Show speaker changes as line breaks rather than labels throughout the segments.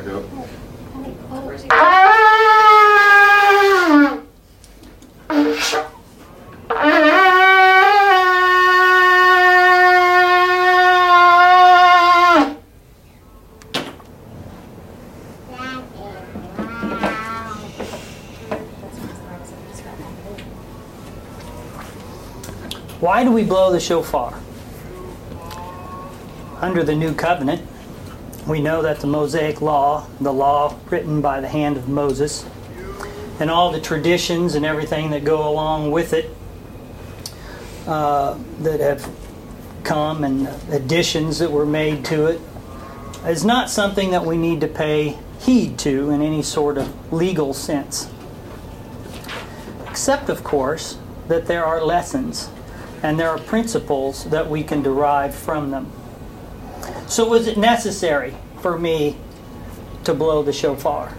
Yep.
Where's he?
Why do we blow the shofar? Under the New Covenant, we know that the Mosaic Law, the law written by the hand of Moses, and all the traditions and everything that go along with it that have come and additions that were made to it, is not something that we need to pay heed to in any sort of legal sense. Except, of course, that there are lessons and there are principles that we can derive from them. So was it necessary for me to blow the shofar?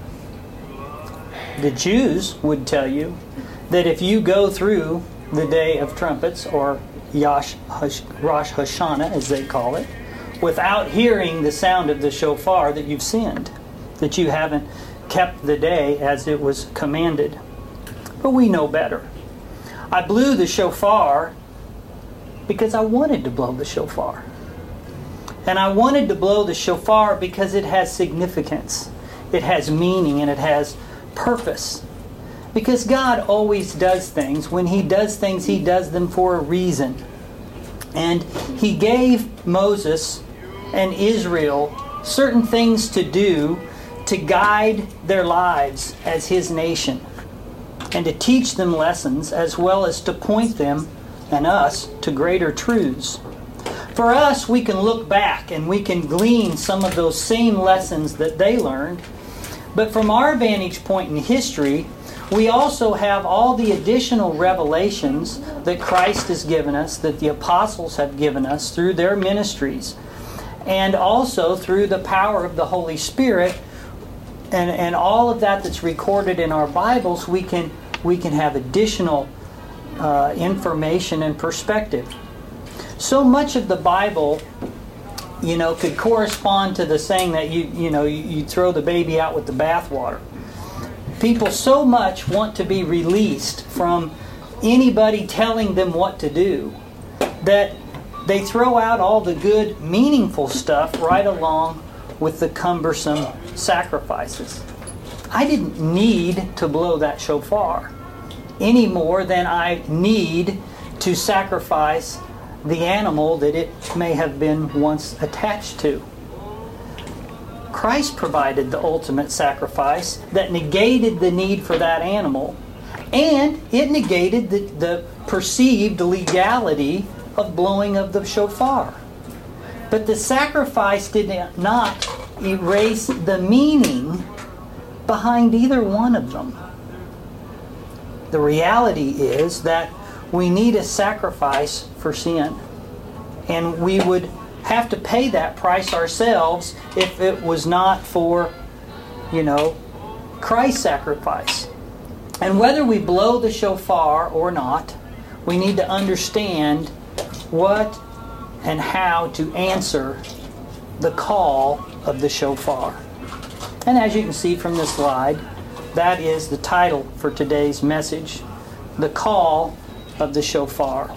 The Jews would tell you that if you go through the Day of Trumpets, or Rosh Hashanah as they call it, without hearing the sound of the shofar, that you've sinned, that you haven't kept the day as it was commanded. But we know better. I blew the shofar because I wanted to blow the shofar. And I wanted to blow the shofar because it has significance. It has meaning and it has purpose. Because God always does things. When He does things, He does them for a reason. And He gave Moses and Israel certain things to do to guide their lives as His nation. And to teach them lessons as well as to point them and us to greater truths. For us, we can look back and we can glean some of those same lessons that they learned. But from our vantage point in history, we also have all the additional revelations that Christ has given us, that the apostles have given us through their ministries, and also through the power of the Holy Spirit, and all of that that's recorded in our Bibles. We can have additional information and perspective. So much of the Bible, could correspond to the saying that you throw the baby out with the bathwater. People so much want to be released from anybody telling them what to do that they throw out all the good, meaningful stuff right along with the cumbersome sacrifices. I didn't need to blow that shofar any more than I need to sacrifice the animal that it may have been once attached to. Christ provided the ultimate sacrifice that negated the need for that animal, and it negated the perceived legality of blowing of the shofar. But the sacrifice did not erase the meaning behind either one of them. The reality is that we need a sacrifice for sin. And we would have to pay that price ourselves if it was not for, Christ's sacrifice. And whether we blow the shofar or not, we need to understand what and how to answer the call of the shofar. And as you can see from this slide, that is the title for today's message, The Call of the Shofar.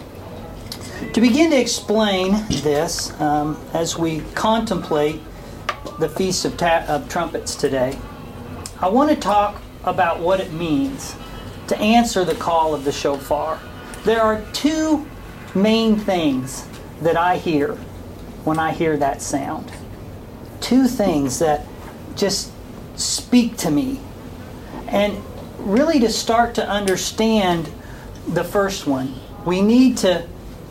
To begin to explain this, as we contemplate the Feast of Trumpets today, I want to talk about what it means to answer the call of the shofar. There are two main things that I hear when I hear that sound. Two things that just speak to me. And really, to start to understand the first one, we need to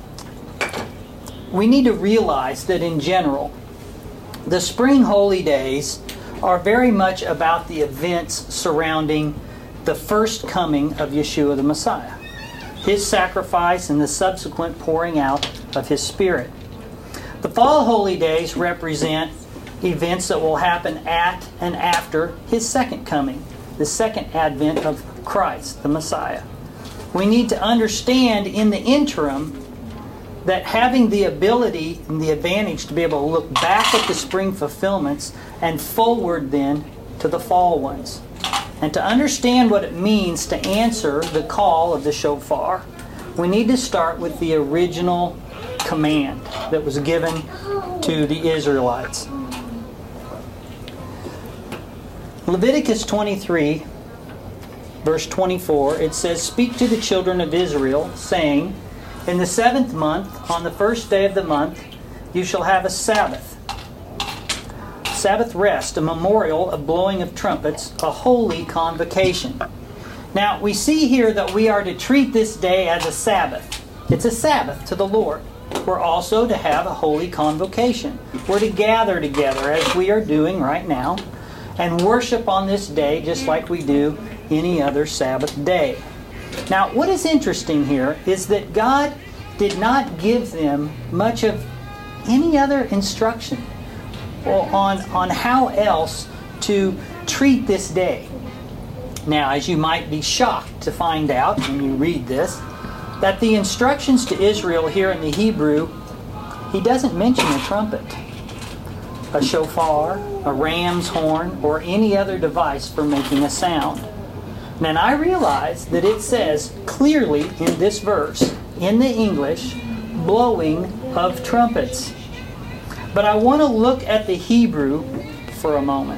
realize that in general, the spring holy days are very much about the events surrounding the first coming of Yeshua the Messiah, His sacrifice and the subsequent pouring out of His Spirit. The fall holy days represent events that will happen at and after His second coming, the second advent of Christ, the Messiah. We need to understand in the interim that having the ability and the advantage to be able to look back at the spring fulfillments and forward then to the fall ones. And to understand what it means to answer the call of the shofar, we need to start with the original command that was given to the Israelites. Leviticus 23, verse 24, it says, "Speak to the children of Israel, saying, in the 7th month, on the 1st day of the month, you shall have a Sabbath. Sabbath rest, a memorial of blowing of trumpets, a holy convocation." Now, we see here that we are to treat this day as a Sabbath. It's a Sabbath to the Lord. We're also to have a holy convocation. We're to gather together, as we are doing right now, and worship on this day just like we do any other Sabbath day. Now, what is interesting here is that God did not give them much of any other instruction on how else to treat this day. Now, as you might be shocked to find out when you read this, that the instructions to Israel here in the Hebrew, he doesn't mention a trumpet, a shofar, a ram's horn, or any other device for making a sound. And I realize that it says clearly in this verse, in the English, blowing of trumpets. But I want to look at the Hebrew for a moment.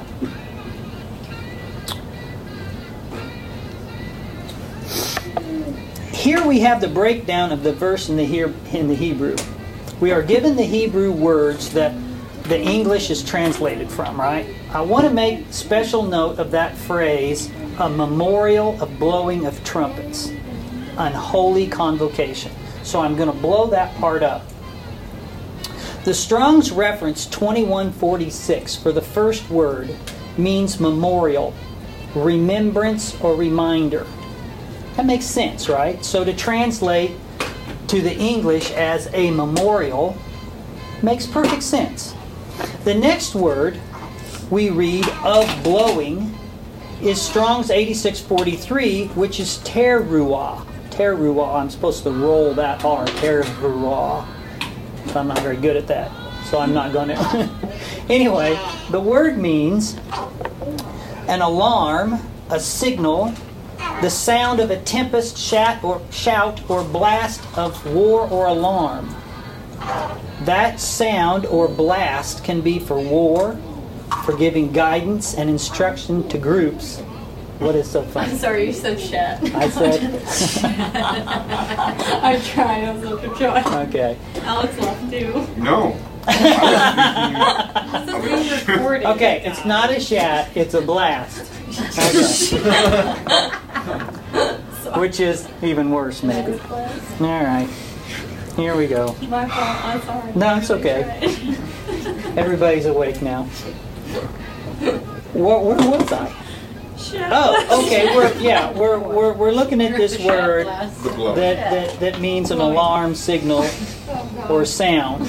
Here we have the breakdown of the verse in the Hebrew. We are given the Hebrew words that the English is translated from, right? I want to make special note of that phrase, a memorial of blowing of trumpets, an holy convocation. So I'm going to blow that part up. The Strong's reference 2146 for the first word means memorial, remembrance, or reminder. That makes sense, right? So to translate to the English as a memorial makes perfect sense. The next word we read of blowing is Strong's 8643, which is teruah. Teruah. I'm supposed to roll that R. Teruah. I'm not very good at that, so I'm not going to. Anyway, the word means an alarm, a signal, the sound of a tempest, shout or blast of war or alarm. That sound or blast can be for war, for giving guidance and instruction to groups. What is so funny?
I'm sorry, you said shat.
I said...
I tried, I was looking for joy.
Okay.
Alex laughed too.
No.
This is being recorded.
Okay, it's not a shat, it's a blast. Okay. Which is even worse, maybe. Alright. Here we go.
My fault, I'm sorry.
No, it's okay. Everybody's awake now. Where was I?
Shat.
Oh, okay. We're looking at this word
The blow.
that means an alarm signal or sound.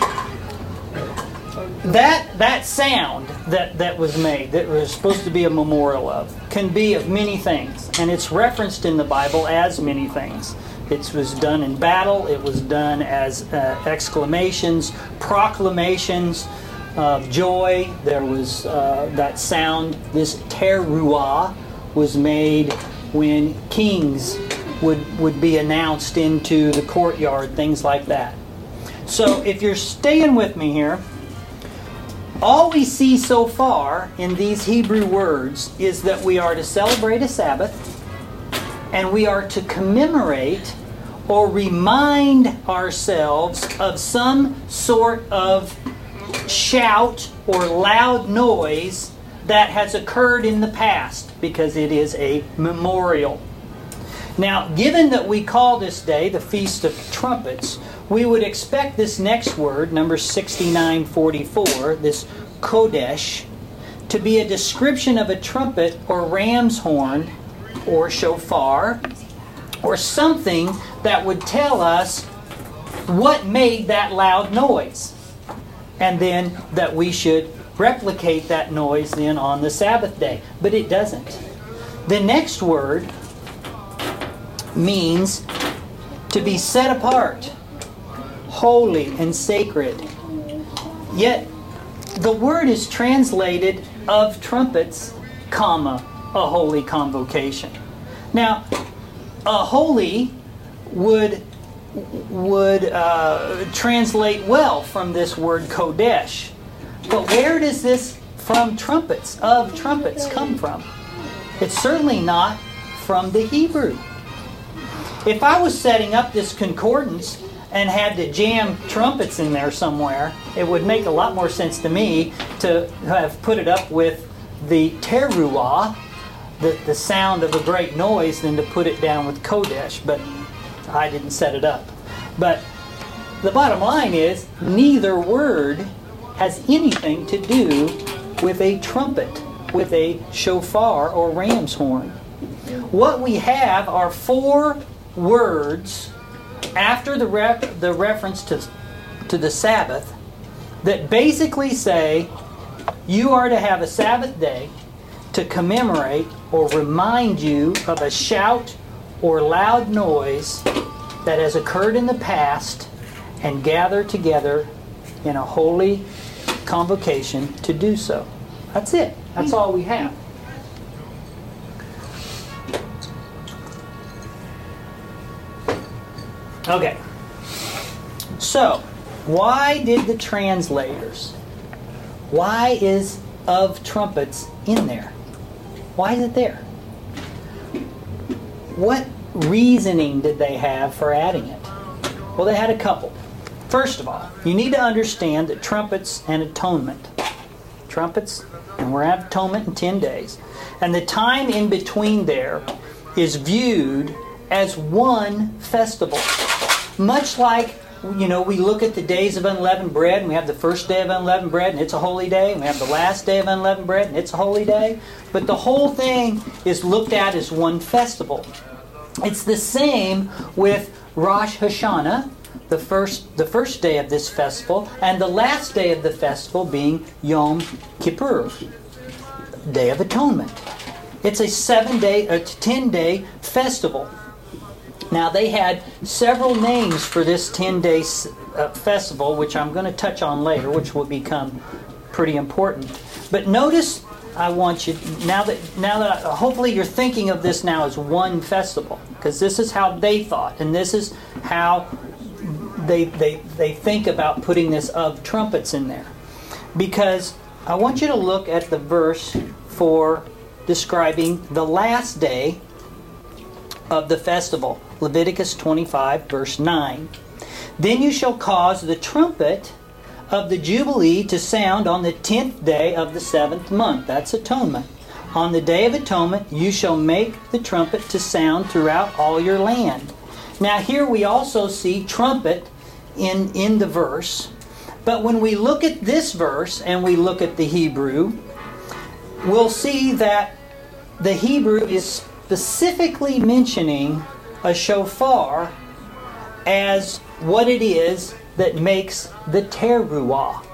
That sound that was made, that was supposed to be a memorial of, can be of many things, and it's referenced in the Bible as many things. It was done in battle. It was done as exclamations, proclamations of joy. There was that sound. This teruah was made when kings would be announced into the courtyard, things like that. So if you're staying with me here, all we see so far in these Hebrew words is that we are to celebrate a Sabbath, and we are to commemorate or remind ourselves of some sort of shout or loud noise that has occurred in the past, because it is a memorial. Now, given that we call this day the Feast of Trumpets, we would expect this next word, number 6944, this Kodesh, to be a description of a trumpet or ram's horn or shofar, or something that would tell us what made that loud noise. And then that we should replicate that noise then on the Sabbath day. But it doesn't. The next word means to be set apart, holy and sacred. Yet the word is translated of trumpets, comma, a holy convocation. Now, a holy would translate well from this word Kodesh. But where does this from trumpets, of trumpets, come from? It's certainly not from the Hebrew. If I was setting up this concordance and had to jam trumpets in there somewhere, it would make a lot more sense to me to have put it up with the teruah, the sound of a great noise, than to put it down with Kodesh. But I didn't set it up. But the bottom line is, neither word has anything to do with a trumpet, with a shofar or ram's horn. What we have are 4 words after the reference to the Sabbath that basically say you are to have a Sabbath day to commemorate or remind you of a shout or loud noise that has occurred in the past, and gather together in a holy convocation to do so. That's it. That's all we have. Okay. So, why did the translators, why is of trumpets in there? Why is it there? What reasoning did they have for adding it? Well, they had a couple. First of all, you need to understand that trumpets and atonement. Trumpets, and we're at atonement in 10 days. And the time in between there is viewed as one festival. Much like, we look at the days of unleavened bread, and we have the first day of unleavened bread, and it's a holy day, and we have the last day of unleavened bread, and it's a holy day. But the whole thing is looked at as one festival. It's the same with Rosh Hashanah, the first day of this festival, and the last day of the festival being Yom Kippur, Day of Atonement. It's a 10-day festival. Now, they had several names for this 10-day festival, which I'm going to touch on later, which will become pretty important. But notice, I want you, now that hopefully you're thinking of this now as one festival, because this is how they thought, and this is how they think about putting this of trumpets in there. Because I want you to look at the verse for describing the last day of the festival. Leviticus 25, verse 9. Then you shall cause the trumpet of the Jubilee to sound on the 10th day of the 7th month. That's atonement. On the day of atonement you shall make the trumpet to sound throughout all your land. Now here we also see trumpet in the verse. But when we look at this verse and we look at the Hebrew, we'll see that the Hebrew is specifically mentioning a shofar as what it is that makes the teruah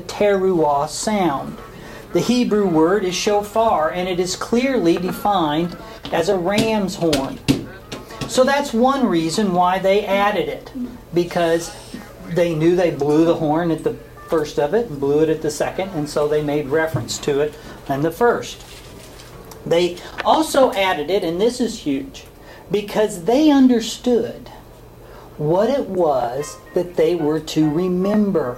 sound. The Hebrew word is shofar, and it is clearly defined as a ram's horn. So that's one reason why they added it, because they knew they blew the horn at the first of it and blew it at the second, and so they made reference to it in the first. They also added it, and this is huge, because they understood what it was that they were to remember.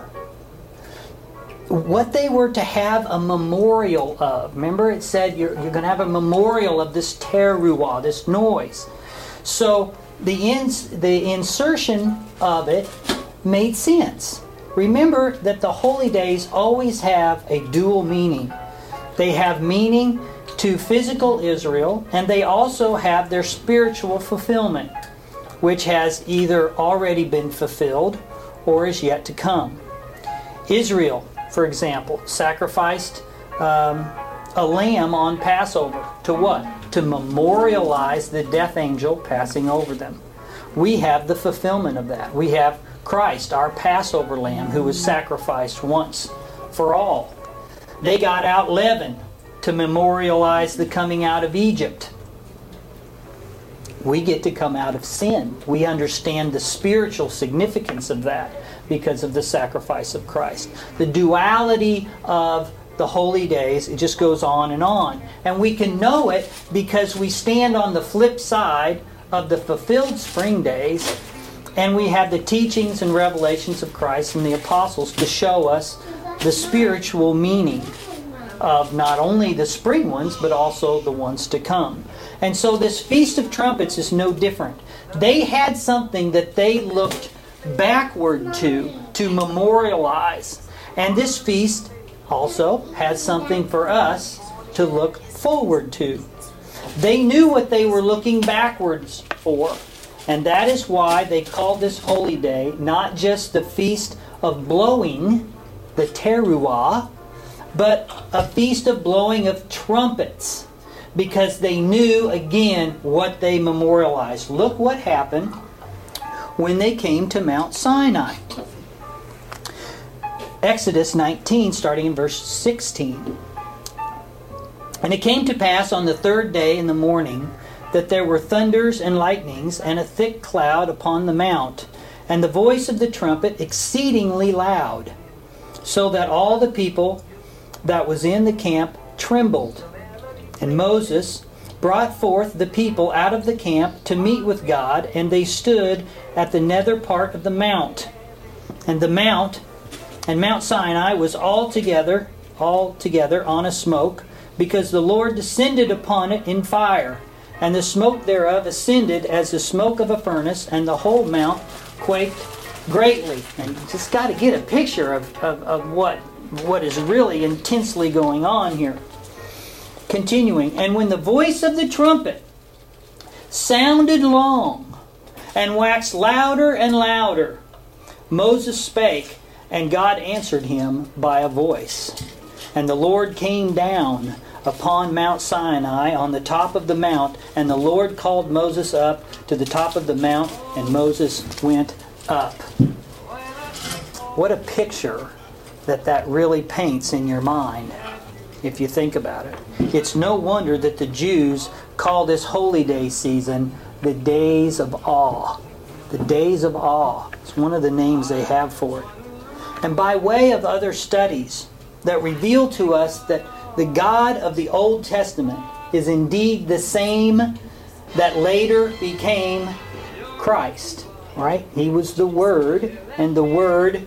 What they were to have a memorial of. Remember, it said you're going to have a memorial of this teruah, this noise. So the insertion of it made sense. Remember that the holy days always have a dual meaning. They have meaning to physical Israel, and they also have their spiritual fulfillment, which has either already been fulfilled or is yet to come. Israel, for example, sacrificed a lamb on Passover. To what? To memorialize the death angel passing over them. We have the fulfillment of that. We have Christ, our Passover lamb, who was sacrificed once for all. They got out leaven to memorialize the coming out of Egypt. we get to come out of sin. We understand the spiritual significance of that because of the sacrifice of Christ. The duality of the holy days, it just goes on. And we can know it because we stand on the flip side of the fulfilled spring days, and we have the teachings and revelations of Christ and the apostles to show us the spiritual meaning of not only the spring ones, but also the ones to come. And so this Feast of Trumpets is no different. They had something that they looked backward to memorialize. And this feast also has something for us to look forward to. They knew what they were looking backwards for. And that is why they called this holy day not just the Feast of Blowing, the Teruah, but a feast of blowing of trumpets. Because they knew, again, what they memorialized. Look what happened when they came to Mount Sinai. Exodus 19, starting in verse 16. And it came to pass on the third day in the morning that there were thunders and lightnings and a thick cloud upon the mount, and the voice of the trumpet exceedingly loud, so that all the people that was in the camp trembled. And Moses brought forth the people out of the camp to meet with God, and they stood at the nether part of the mount. And Mount Sinai was altogether on a smoke, because the Lord descended upon it in fire, and the smoke thereof ascended as the smoke of a furnace, and the whole mount quaked greatly. And you just got to get a picture of what is really intensely going on here. Continuing, and when the voice of the trumpet sounded long, and waxed louder and louder, Moses spake, and God answered him by a voice. And the Lord came down upon Mount Sinai on the top of the mount, and the Lord called Moses up to the top of the mount, and Moses went up. What a picture that really paints in your mind, if you think about it. It's no wonder that the Jews call this holy day season the Days of Awe. The Days of Awe. It's one of the names they have for it. And by way of other studies that reveal to us that the God of the Old Testament is indeed the same that later became Christ. Right? He was the Word, and the Word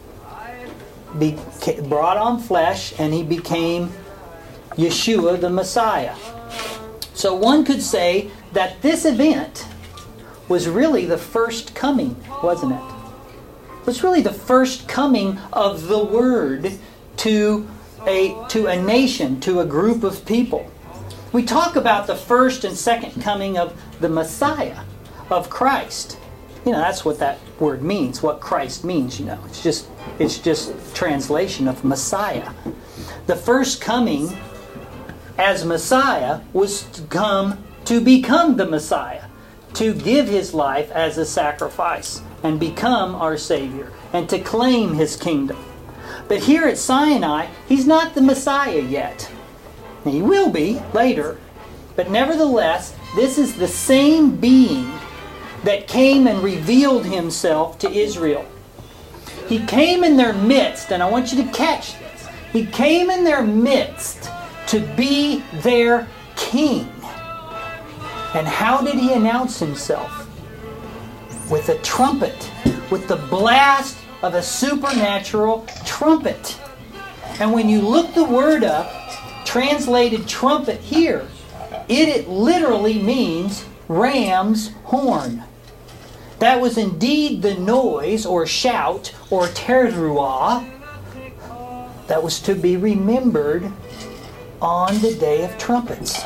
brought on flesh, and He became Yeshua the Messiah. So one could say that this event was really the first coming, wasn't it? It was really the first coming of the Word to a nation, to a group of people. We talk about the first and second coming of the Messiah, of Christ. You know, that's what that word means, what Christ means, you know. It's just translation of Messiah. The first coming as Messiah was to become the Messiah, to give His life as a sacrifice and become our Savior and to claim His kingdom. But here at Sinai, He's not the Messiah yet. He will be later, but nevertheless, this is the same being that came and revealed Himself to Israel. He came in their midst, and I want you to catch this. He came in their midst to be their king. And how did He announce Himself? With a trumpet, with the blast of a supernatural trumpet. And when you look the word up, translated trumpet here, it literally means ram's horn. That was indeed the noise or shout or teruah that was to be remembered on the Day of Trumpets.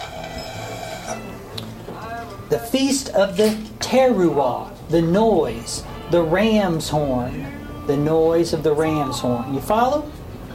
The Feast of the Teruah, the noise, the ram's horn, the noise of the ram's horn. You follow?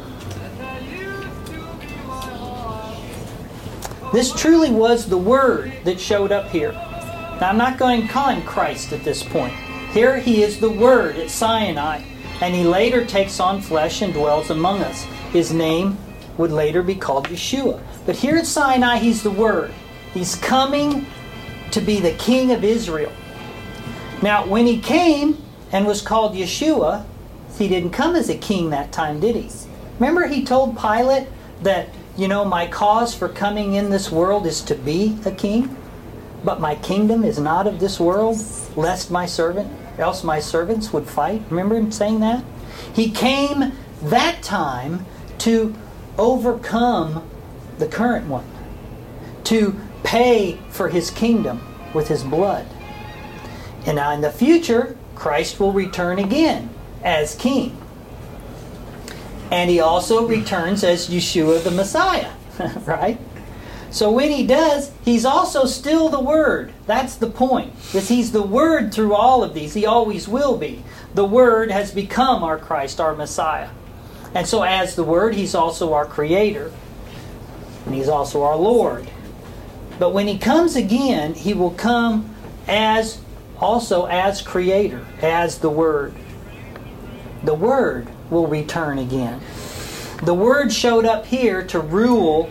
This truly was the Word that showed up here. Now, I'm not going to call Him Christ at this point. Here He is the Word at Sinai, and He later takes on flesh and dwells among us. His name would later be called Yeshua. But here at Sinai, He's the Word. He's coming to be the King of Israel. Now, when he came and was called Yeshua, he didn't come as a king that time, did he? Remember he told Pilate that, my cause for coming in this world is to be a king, but my kingdom is not of this world, else my servants would fight. Remember him saying that? He came that time to overcome the current one, to pay for his kingdom with his blood. And now in the future, Christ will return again as king. And he also returns as Yeshua the Messiah, right? So when he does, he's also still the Word. That's the point. Because he's the Word through all of these. He always will be. The Word has become our Christ, our Messiah. And so as the Word, he's also our Creator. And he's also our Lord. But when he comes again, he will come also as Creator, as the Word. The Word will return again. The Word showed up here to rule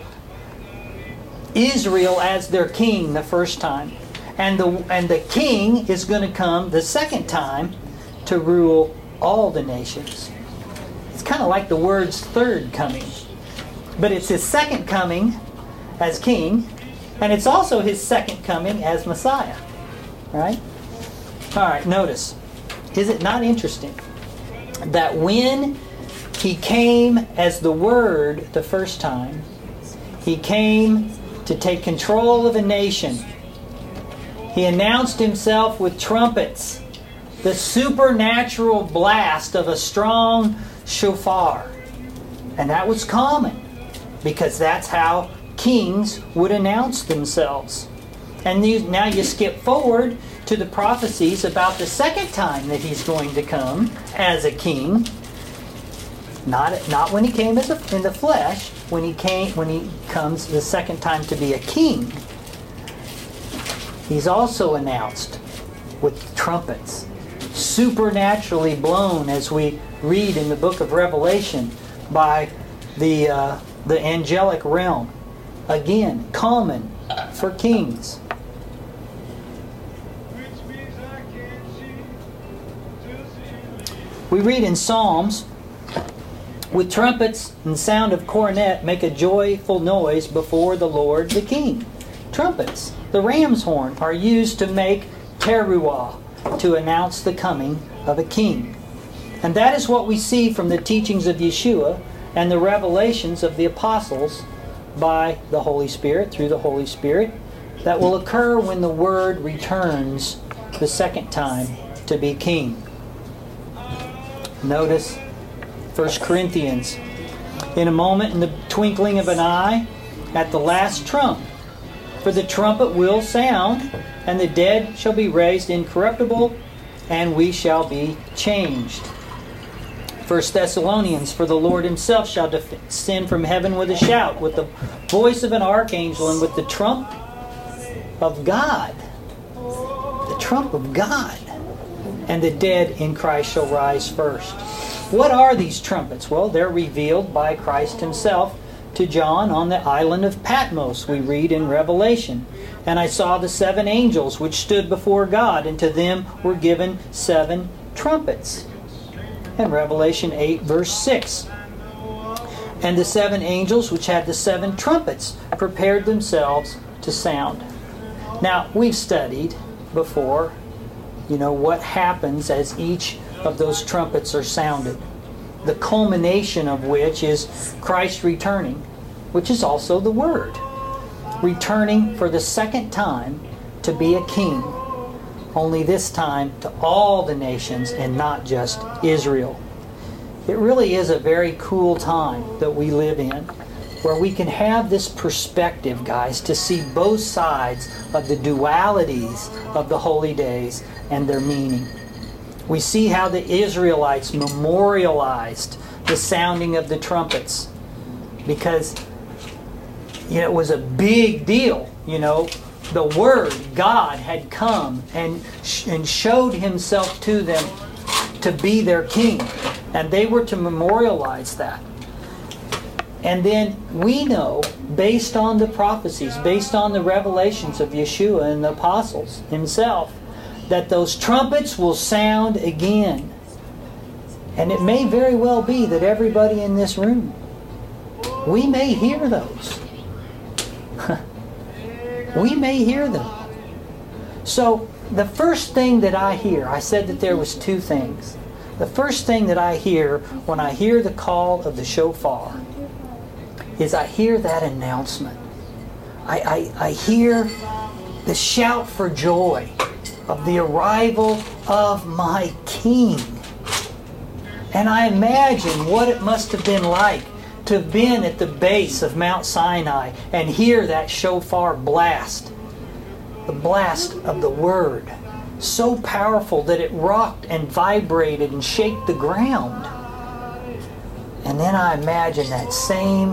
Israel as their king the first time. And the king is going to come the second time to rule all the nations. It's kind of like the Word's third coming. But it's his second coming as king, and it's also his second coming as Messiah. Right? Alright, notice. Is it not interesting that when he came as the Word the first time, he came to take control of a nation. He announced himself with trumpets, the supernatural blast of a strong shofar. And that was common, because that's how kings would announce themselves. And now you skip forward to the prophecies about the second time that he's going to come as a king. Not when he came in the flesh, when he comes the second time to be a king. He's also announced with trumpets, supernaturally blown, as we read in the book of Revelation, by the angelic realm. Again, common for kings. We read in Psalms, with trumpets and sound of cornet make a joyful noise before the Lord the King. Trumpets, the ram's horn, are used to make teruah, to announce the coming of a king. And that is what we see from the teachings of Yeshua and the revelations of the apostles by the Holy Spirit, through the Holy Spirit, that will occur when the Word returns the second time to be king. Notice 1 Corinthians. In a moment, in the twinkling of an eye, at the last trump. For the trumpet will sound, and the dead shall be raised incorruptible, and we shall be changed. 1 Thessalonians, for the Lord himself shall descend from heaven with a shout, with the voice of an archangel, and with the trump of God. The trump of God. And the dead in Christ shall rise first. What are these trumpets? Well, they're revealed by Christ himself to John on the island of Patmos, we read in Revelation. And I saw the 7 angels which stood before God, and to them were given 7 trumpets. In Revelation 8, verse 6. And the 7 angels which had the 7 trumpets prepared themselves to sound. Now, we've studied before, what happens as each of those trumpets are sounded. The culmination of which is Christ returning, which is also the Word. Returning for the second time to be a king. Only this time to all the nations and not just Israel. It really is a very cool time that we live in, where we can have this perspective, guys, to see both sides of the dualities of the holy days and their meaning. We see how the Israelites memorialized the sounding of the trumpets, because it was a big deal. The Word, God, had come and showed himself to them to be their king, and they were to memorialize that. And then we know, based on the prophecies, based on the revelations of Yeshua and the apostles himself, that those trumpets will sound again. And it may very well be that everybody in this room, we may hear those. We may hear them. So the first thing that I hear, I said that there was two things. The first thing that I hear when I hear the call of the shofar is I hear that announcement. I hear the shout for joy of the arrival of my King. And I imagine what it must have been like to have been at the base of Mount Sinai and hear that shofar blast. The blast of the Word. So powerful that it rocked and vibrated and shook the ground. And then I imagine that same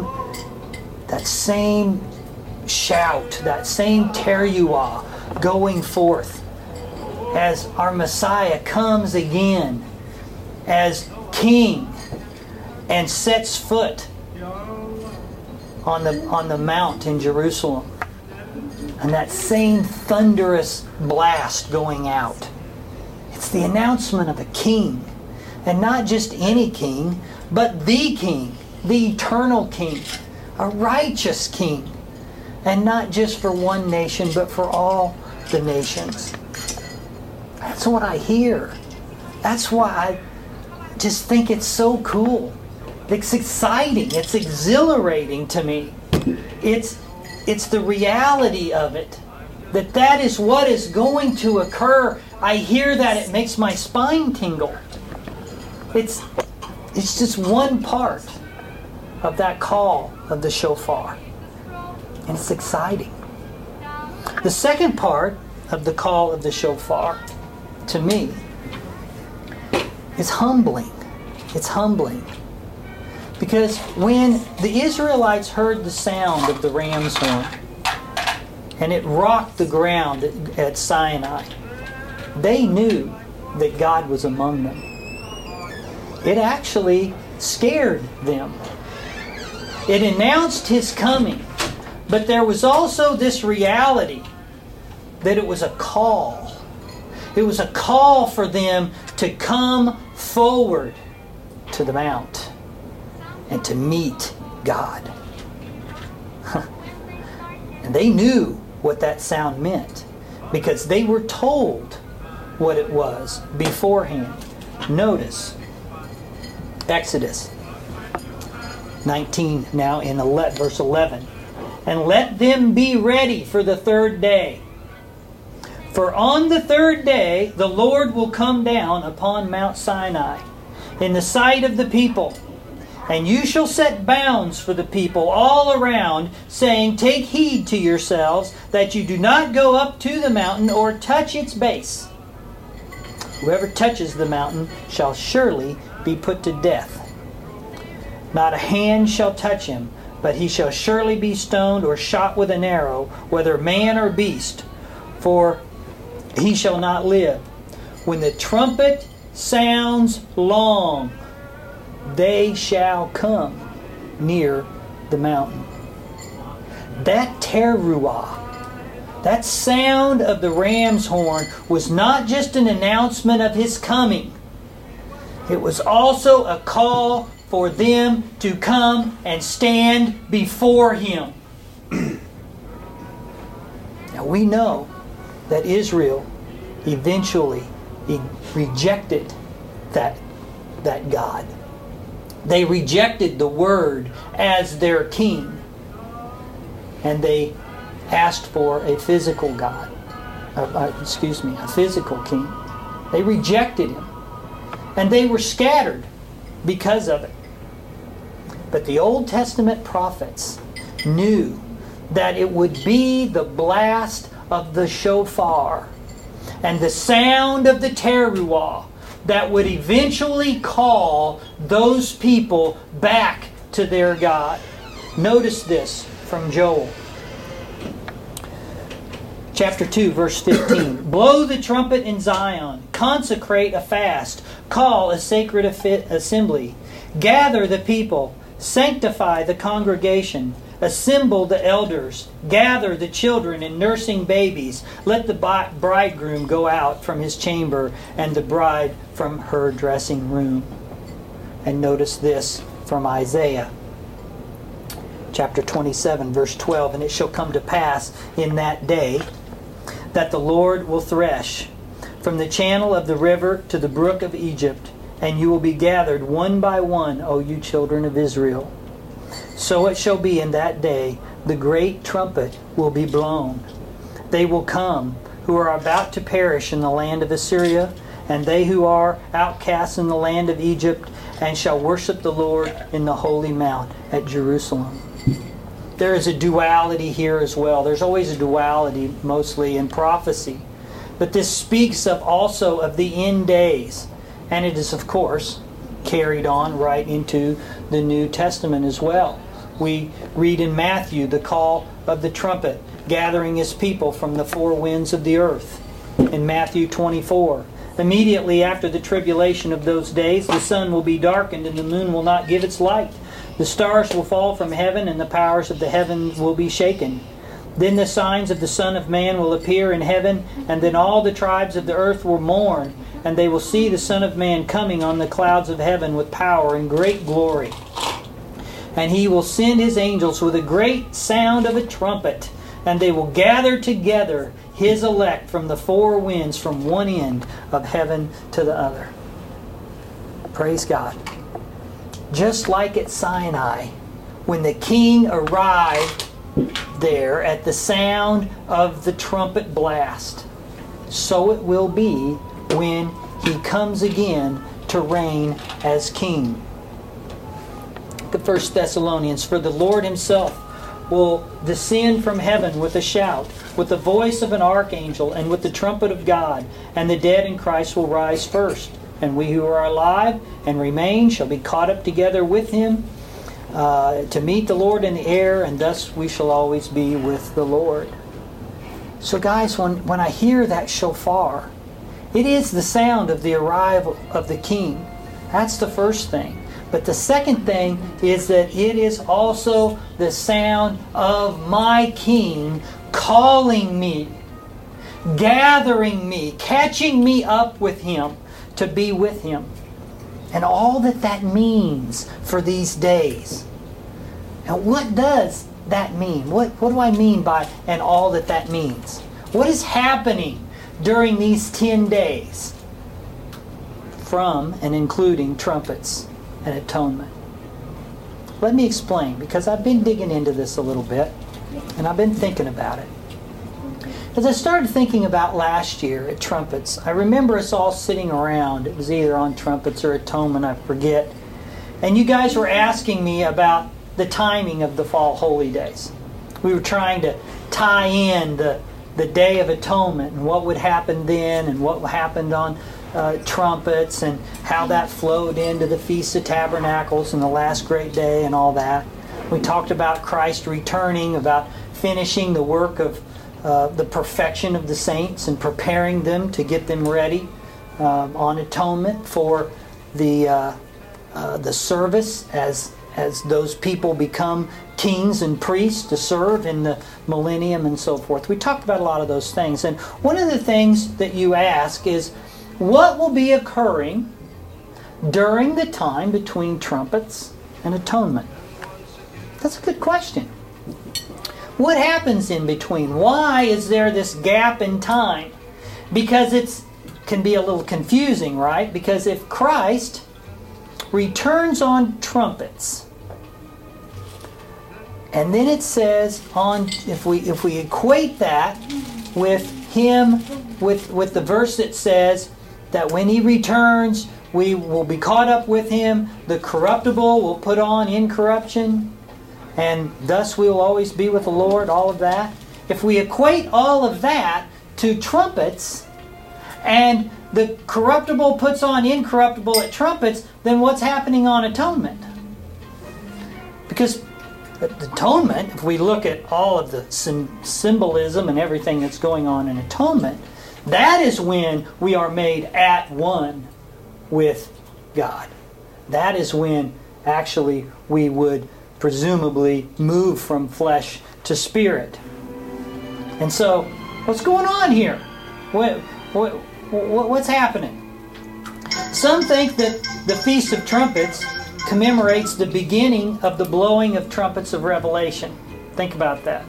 shout, that same teruah going forth as our Messiah comes again as King and sets foot on the mount in Jerusalem. And that same thunderous blast going out. It's the announcement of a king. And not just any king, but the king, the eternal king, a righteous king. And not just for one nation, but for all the nations. That's what I hear. That's why I just think it's so cool. It's exciting. It's exhilarating to me. It's the reality of it. That is what is going to occur. I hear that, it makes my spine tingle. It's just one part of that call of the shofar. And it's exciting. The second part of the call of the shofar, to me, is humbling. It's humbling. Because when the Israelites heard the sound of the ram's horn, and it rocked the ground at Sinai, they knew that God was among them. It actually scared them. It announced His coming. But there was also this reality that it was a call. It was a call for them to come forward to the mount and to meet God. And they knew what that sound meant because they were told what it was beforehand. Notice Exodus 19 now in verse 11. And let them be ready for the third day. For on the third day the Lord will come down upon Mount Sinai in the sight of the people. And you shall set bounds for the people all around, saying, take heed to yourselves that you do not go up to the mountain or touch its base. Whoever touches the mountain shall surely be put to death. Not a hand shall touch him, but he shall surely be stoned or shot with an arrow, whether man or beast, for he shall not live. When the trumpet sounds long, they shall come near the mountain. That teruah, that sound of the ram's horn, was not just an announcement of His coming. It was also a call for them to come and stand before Him. Now we know that Israel eventually rejected that God. They rejected the Word as their king. And they asked for a physical God. A physical king. They rejected Him. And they were scattered because of it. But the Old Testament prophets knew that it would be the blast of the shofar and the sound of the teruah that would eventually call those people back to their God. Notice this from Joel. Chapter 2, verse 15. Blow the trumpet in Zion. Consecrate a fast. Call a sacred assembly. Gather the people. Sanctify the congregation. Assemble the elders. Gather the children and nursing babies. Let the bridegroom go out from his chamber and the bride from her dressing room. And notice this from Isaiah. Chapter 27, verse 12. And it shall come to pass in that day that the Lord will thresh from the channel of the river to the brook of Egypt, and you will be gathered one by one, O you children of Israel. So it shall be in that day, the great trumpet will be blown. They will come who are about to perish in the land of Assyria, and they who are outcasts in the land of Egypt, and shall worship the Lord in the holy mount at Jerusalem. There is a duality here as well. There's always a duality, mostly in prophecy. But this speaks of also of the end days. And it is, of course, carried on right into the New Testament as well. We read in Matthew the call of the trumpet, gathering his people from the four winds of the earth. In Matthew 24, immediately after the tribulation of those days, the sun will be darkened and the moon will not give its light. The stars will fall from heaven and the powers of the heavens will be shaken. Then the signs of the Son of Man will appear in heaven, and then all the tribes of the earth will mourn, and they will see the Son of Man coming on the clouds of heaven with power and great glory. And he will send his angels with a great sound of a trumpet, and they will gather together his elect from the four winds, from one end of heaven to the other. Praise God. Just like at Sinai, when the king arrived there at the sound of the trumpet blast, so it will be when he comes again to reign as king. Look at 1 Thessalonians. For the Lord himself will descend from heaven with a shout, with the voice of an archangel, and with the trumpet of God, and the dead in Christ will rise first. And we who are alive and remain shall be caught up together with him to meet the Lord in the air, and thus we shall always be with the Lord. So guys, when I hear that shofar, it is the sound of the arrival of the King. That's the first thing. But the second thing is that it is also the sound of my King calling me, gathering me, catching me up with him to be with him. And all that that means for these days. Now what does that mean? What do I mean by and all that that means? What is happening during these 10 days from and including trumpets and atonement? Let me explain, because I've been digging into this a little bit and I've been thinking about it. As I started thinking about last year at trumpets, I remember us all sitting around. It was either on trumpets or atonement, I forget. And you guys were asking me about the timing of the fall holy days. We were trying to tie in the Day of Atonement and what would happen then and what happened on trumpets and how that flowed into the Feast of Tabernacles and the last great day and all that. We talked about Christ returning, about finishing the work of the perfection of the saints and preparing them to get them ready on atonement for the service as those people become kings and priests to serve in the millennium and so forth. We talked about a lot of those things. And one of the things that you ask is, what will be occurring during the time between trumpets and atonement? That's a good question. What happens in between? Why is there this gap in time? Because it can be a little confusing, right? Because if Christ returns on trumpets, and then it says if we equate that with him, with the verse that says that when he returns, we will be caught up with him, the corruptible will put on incorruption, and thus we will always be with the Lord, all of that. If we equate all of that to trumpets, and the corruptible puts on incorruptible at trumpets, then what's happening on atonement? Because the atonement, if we look at all of the symbolism and everything that's going on in atonement, that is when we are made at one with God. That is when actually we would presumably move from flesh to spirit. And so, what's going on here? What's happening? Some think that the Feast of Trumpets commemorates the beginning of the blowing of trumpets of Revelation. Think about that.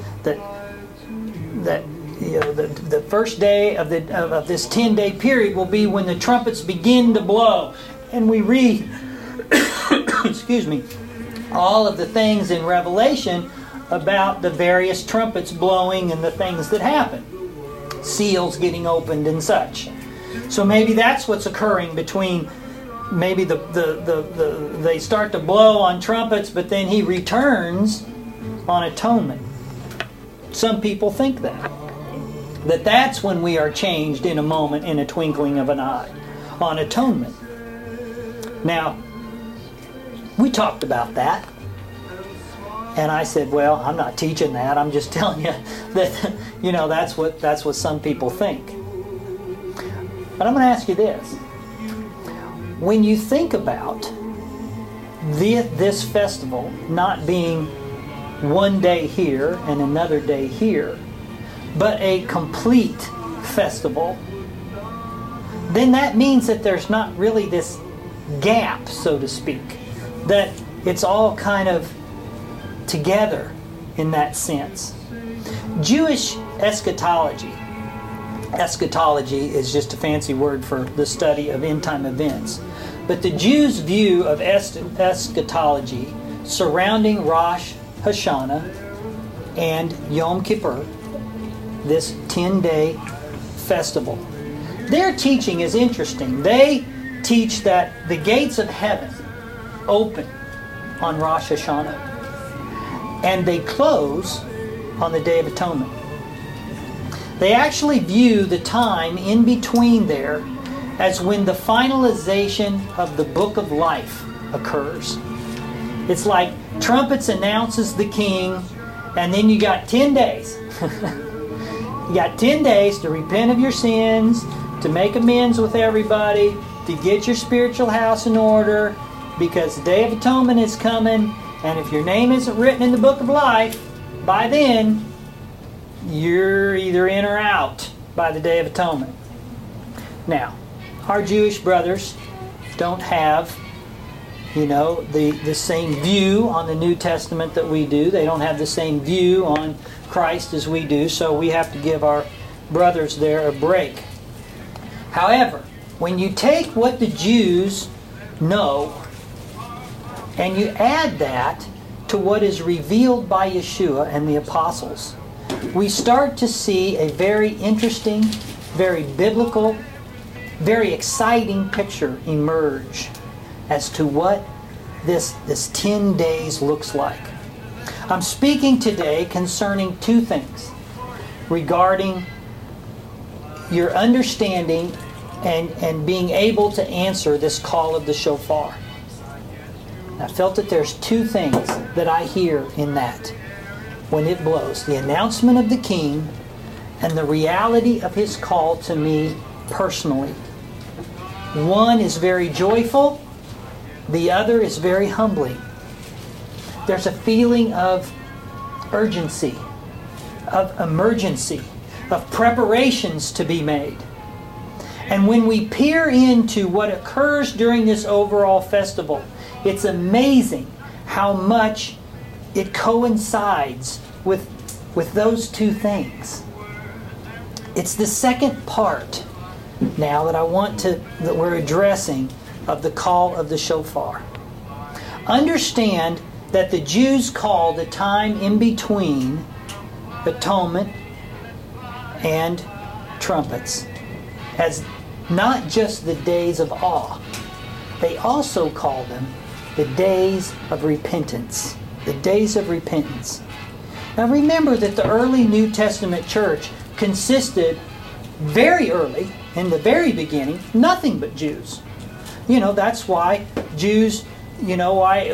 That you know, the first day of this 10-day period will be when the trumpets begin to blow, and we read, excuse me, all of the things in Revelation about the various trumpets blowing and the things that happen, seals getting opened and such. So maybe that's what's occurring between. Maybe they start to blow on trumpets, but then he returns on atonement. Some people think that's when we are changed in a moment, in a twinkling of an eye, on atonement. Now, we talked about that, and I said, well, I'm not teaching that. I'm just telling you that, you know, that's what some people think. But I'm going to ask you this. When you think about this festival not being one day here and another day here, but a complete festival, then that means that there's not really this gap, so to speak, that it's all kind of together in that sense. Jewish eschatology is just a fancy word for the study of end-time events. But the Jews' view of eschatology surrounding Rosh Hashanah and Yom Kippur, this 10-day festival, their teaching is interesting. They teach that the gates of heaven open on Rosh Hashanah and they close on the Day of Atonement. They actually view the time in between there as when the finalization of the book of life occurs. It's like trumpets announces the king, and then you got 10 days. You got 10 days to repent of your sins, to make amends with everybody, to get your spiritual house in order, because the Day of Atonement is coming, and if your name isn't written in the book of life, by then, you're either in or out by the Day of Atonement. Now, our Jewish brothers don't have, the same view on the New Testament that we do. They don't have the same view on Christ as we do, so we have to give our brothers there a break. However, when you take what the Jews know and you add that to what is revealed by Yeshua and the apostles, we start to see a very interesting, very biblical, very exciting picture emerge as to what this 10 days looks like. I'm speaking today concerning two things regarding your understanding and being able to answer this call of the shofar. I felt that there's two things that I hear in that when it blows. The announcement of the King and the reality of His call to me personally. One is very joyful, the other is very humbling. There's a feeling of urgency, of emergency, of preparations to be made. And when we peer into what occurs during this overall festival, it's amazing how much it coincides with those two things. It's the second part now that we're addressing of the call of the shofar. Understand that the Jews call the time in between atonement and trumpets as not just the days of awe. They also call them the days of repentance. The days of repentance. Now remember that the early New Testament church consisted very early, in the very beginning, nothing but Jews. That's why Jews, why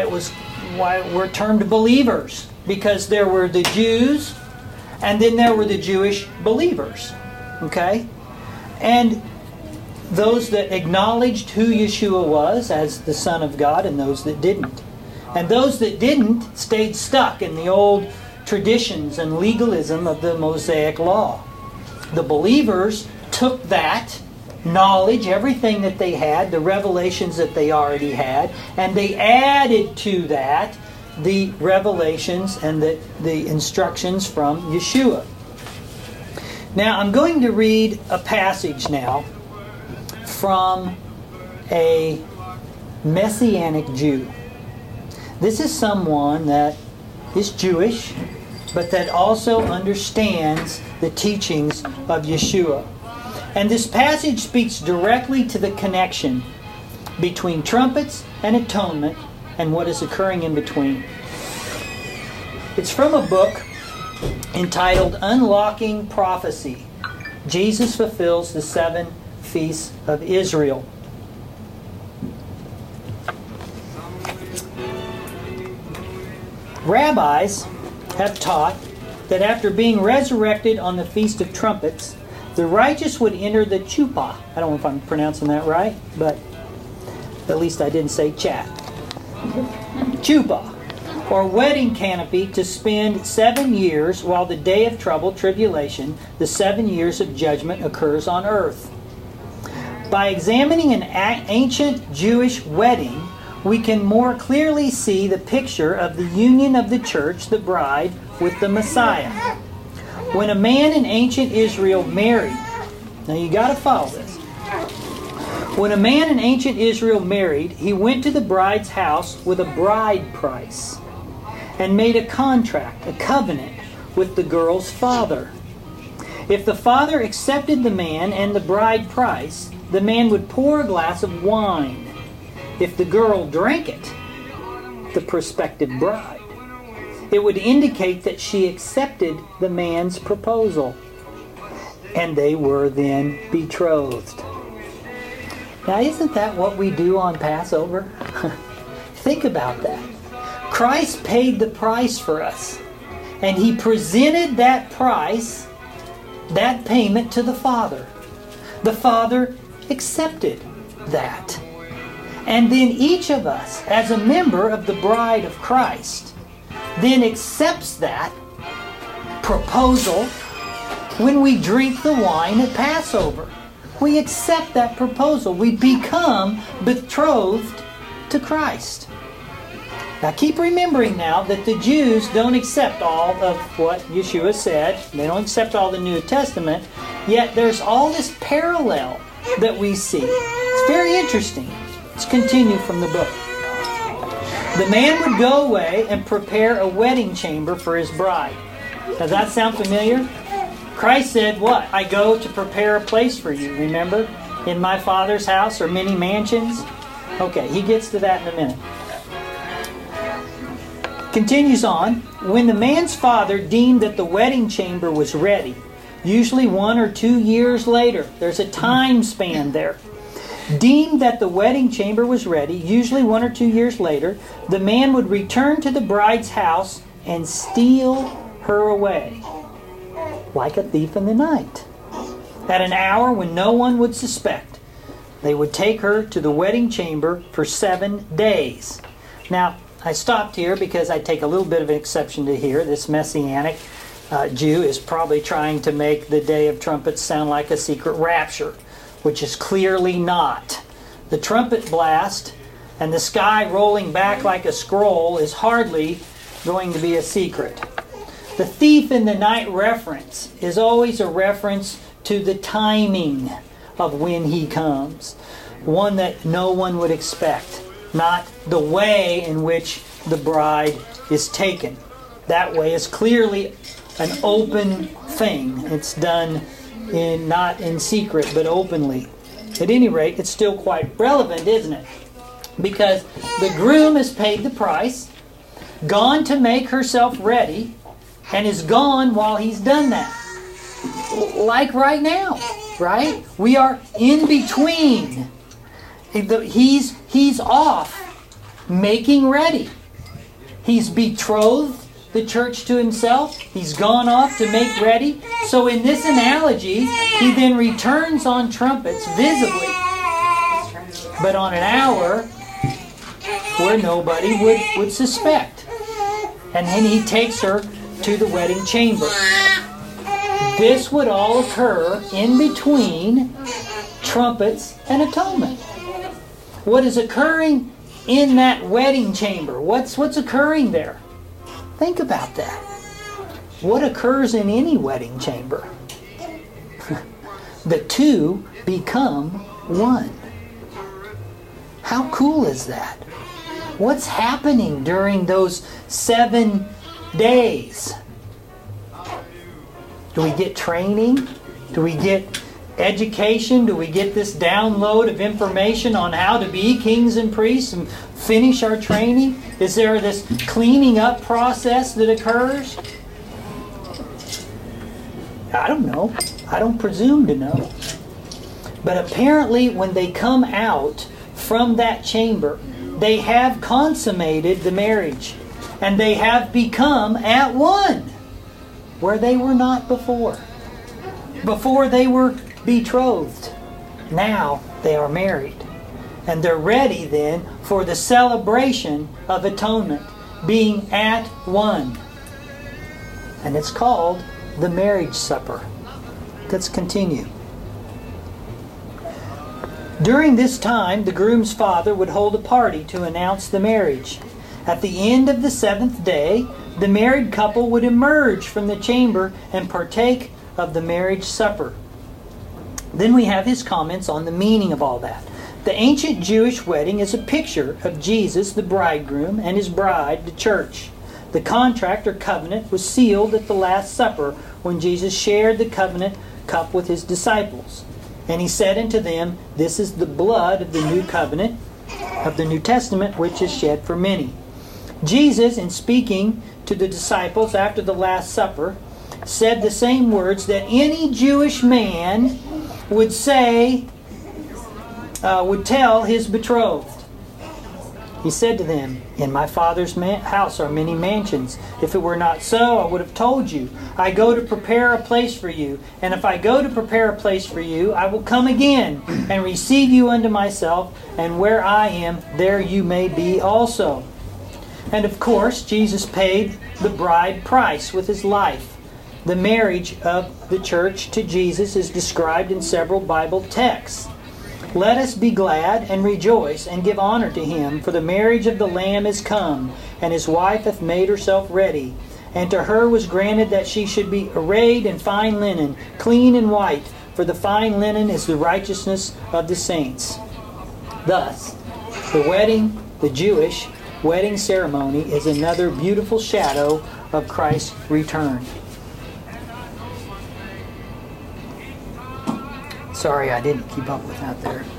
we're termed believers, because there were the Jews and then there were the Jewish believers. Okay? And those that acknowledged who Yeshua was as the Son of God and those that didn't. And those that didn't stayed stuck in the old traditions and legalism of the Mosaic Law. The believers took that knowledge, everything that they had, the revelations that they already had, and they added to that the revelations and the instructions from Yeshua. Now, I'm going to read a passage now from a Messianic Jew. This is someone that is Jewish, but that also understands the teachings of Yeshua. And this passage speaks directly to the connection between trumpets and atonement and what is occurring in between. It's from a book entitled Unlocking Prophecy. Jesus Fulfills the 7 Feasts of Israel. Rabbis have taught that after being resurrected on the Feast of Trumpets, the righteous would enter the chuppah. I don't know if I'm pronouncing that right, but at least I didn't say chat. Chuppah, or wedding canopy, to spend 7 years while the day of trouble, tribulation, the 7 years of judgment occurs on earth. By examining an ancient Jewish wedding, we can more clearly see the picture of the union of the church, the bride, with the Messiah. When a man in ancient Israel married, now you got to follow this. When a man in ancient Israel married, he went to the bride's house with a bride price and made a contract, a covenant, with the girl's father. If the father accepted the man and the bride price, the man would pour a glass of wine. If the girl drank it, the prospective bride, it would indicate that she accepted the man's proposal, and they were then betrothed. Now, isn't that what we do on Passover? Think about that. Christ paid the price for us, and He presented that price, that payment, to the Father. The Father accepted that. And then each of us, as a member of the bride of Christ, then accepts that proposal when we drink the wine at Passover. We accept that proposal. We become betrothed to Christ. Now keep remembering now that the Jews don't accept all of what Yeshua said. They don't accept all the New Testament. Yet there's all this parallel that we see. It's very interesting. Let's continue from the book. The man would go away and prepare a wedding chamber for his bride. Does that sound familiar? Christ said, what? I go to prepare a place for you. Remember? In my Father's house are many mansions. Okay, he gets to that in a minute. Continues on. When the man's father deemed that the wedding chamber was ready, usually 1 or 2 years later, there's a time span there, deemed that the wedding chamber was ready, usually 1 or 2 years later, the man would return to the bride's house and steal her away, like a thief in the night. At an hour when no one would suspect, they would take her to the wedding chamber for 7 days. Now, I stopped here because I take a little bit of an exception to here. This Messianic Jew is probably trying to make the Day of Trumpets sound like a secret rapture, which is clearly not. The trumpet blast and the sky rolling back like a scroll is hardly going to be a secret. The thief in the night reference is always a reference to the timing of when he comes. One that no one would expect, not the way in which the bride is taken. That way is clearly an open thing. It's done not in secret, but openly. At any rate, it's still quite relevant, isn't it? Because the groom has paid the price, gone to make herself ready, and is gone while he's done that. Like right now, right? We are in between. He's off, making ready. He's betrothed the church to himself. He's gone off to make ready. So in this analogy, he then returns on trumpets visibly but on an hour where nobody would suspect. And then he takes her to the wedding chamber. This would all occur in between trumpets and atonement. What is occurring in that wedding chamber? What's occurring there? Think about that. What occurs in any wedding chamber? The two become one. How cool is that? What's happening during those 7 days? Do we get training? Do we get education? Do we get this download of information on how to be kings and priests and finish our training? Is there this cleaning up process that occurs? I don't know. I don't presume to know. But apparently when they come out from that chamber, they have consummated the marriage. And they have become at one, where they were not before. Before they were betrothed. Now they are married. And they're ready then for the celebration of atonement, being at one. And it's called the marriage supper. Let's continue. During this time, the groom's father would hold a party to announce the marriage. At the end of the 7th day, the married couple would emerge from the chamber and partake of the marriage supper. Then we have his comments on the meaning of all that. The ancient Jewish wedding is a picture of Jesus, the bridegroom, and his bride, the church. The contract or covenant was sealed at the Last Supper when Jesus shared the covenant cup with his disciples. And he said unto them, "This is the blood of the new covenant, of the New Testament, which is shed for many." Jesus, in speaking to the disciples after the Last Supper, said the same words that any Jewish man would say, would tell his betrothed. He said to them, "In my Father's house are many mansions. If it were not so, I would have told you. I go to prepare a place for you. And if I go to prepare a place for you, I will come again and receive you unto myself. And where I am, there you may be also." And of course, Jesus paid the bride price with his life. The marriage of the church to Jesus is described in several Bible texts. "Let us be glad and rejoice and give honor to him, for the marriage of the Lamb is come, and his wife hath made herself ready. And to her was granted that she should be arrayed in fine linen, clean and white, for the fine linen is the righteousness of the saints." Thus, the Jewish wedding ceremony is another beautiful shadow of Christ's return. Sorry, I didn't keep up with that there.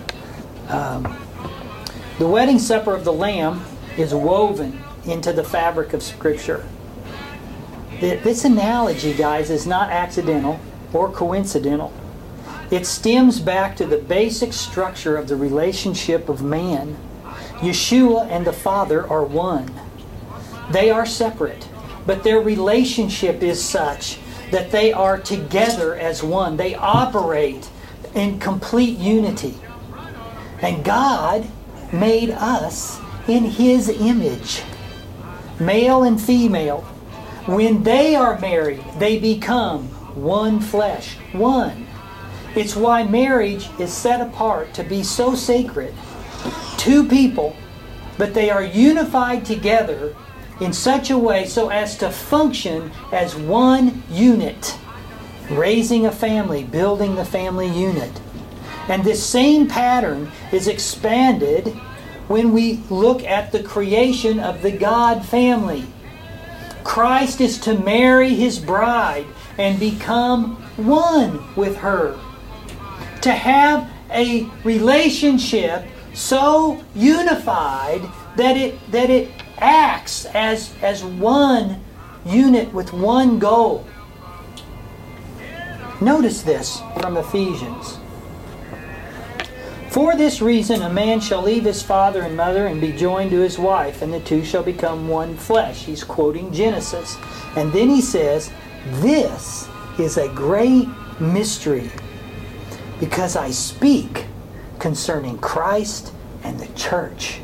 The wedding supper of the Lamb is woven into the fabric of Scripture. This analogy, guys, is not accidental or coincidental. It stems back to the basic structure of the relationship of man. Yeshua and the Father are one. They are separate, but their relationship is such that they are together as one. They operate in complete unity. And God made us in his image, male and female. When they are married, they become one flesh, one. It's why marriage is set apart to be so sacred. Two people, but they are unified together in such a way so as to function as one unit. Raising a family, building the family unit. And this same pattern is expanded when we look at the creation of the God family. Christ is to marry his bride and become one with her. To have a relationship so unified that it acts as one unit with one goal. Notice this from Ephesians. "For this reason a man shall leave his father and mother and be joined to his wife, and the two shall become one flesh." He's quoting Genesis. And then he says, "This is a great mystery, because I speak concerning Christ and the church.